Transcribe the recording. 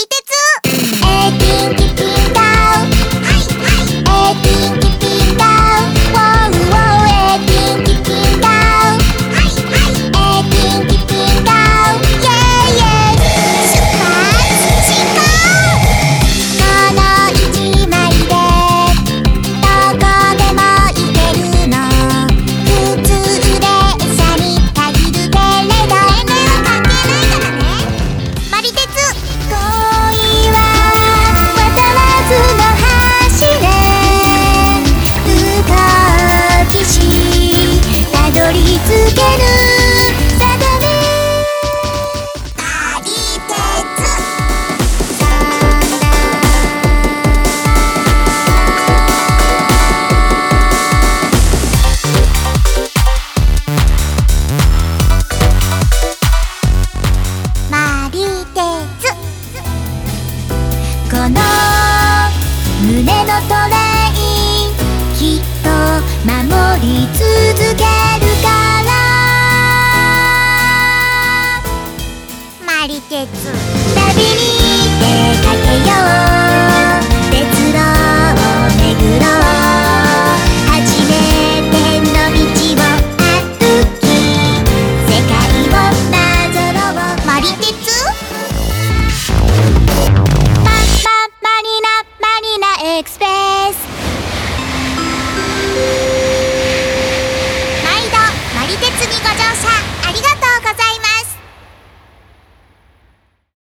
リ鉄エティンキピンダウはいはいエティンキピンダウウォーウォーエティンキピンダウはいはいエティンキピンダウイェイイェイ出発進行この一枚でどこでも行けるの普通列車に限るけれど年齢は関係ないからねマリ鉄恋は渡らずの橋で深きしたどり着ける定めマリ鉄サンダマリ鉄この胸のトレインきっと守り続けるからマリ鉄旅に出かけよう鉄路を巡ろう初めての道を歩き世界をなぞろうマリ鉄マニナエクスプレス毎度マリ鉄にご乗車ありがとう